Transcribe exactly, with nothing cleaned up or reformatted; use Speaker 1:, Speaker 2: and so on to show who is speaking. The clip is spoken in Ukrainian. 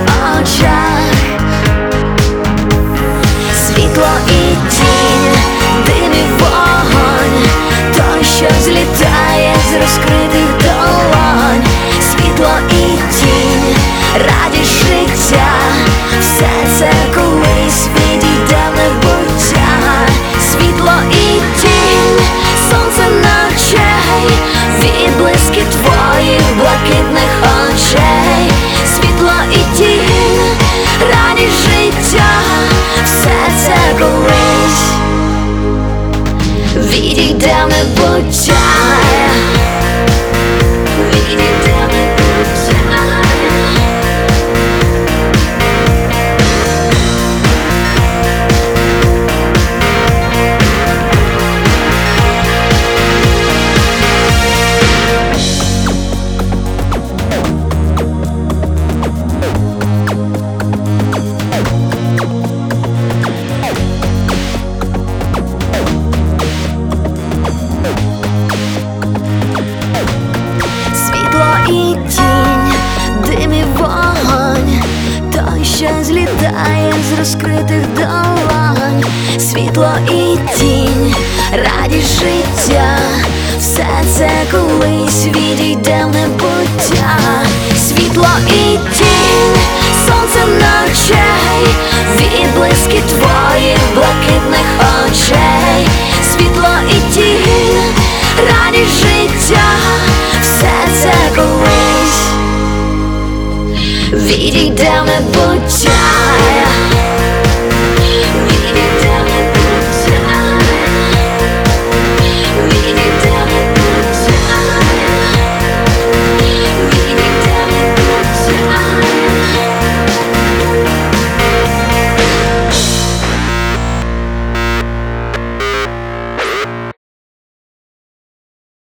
Speaker 1: очах, світло і тінь, дим і вогонь, той, що злітає з розкритих долонь. Світло і тінь, радість життя, все це колись відійде в небуття. Світло і тінь, сонце на очей, відблиски твоїх блакитних очей. Світло і тінь, радість життя, все це колись відійде в небуття. Відійде в небуття. І тінь, дим і вогонь, той, що злітає з розкритих долонь. Світло і тінь, радість життя, все це колись відійде в небуття. Світло і тінь, сонце на очей, відблиски твоїх блакитних очей. Світло і тінь, радість життя, все це колись відійде в небуття.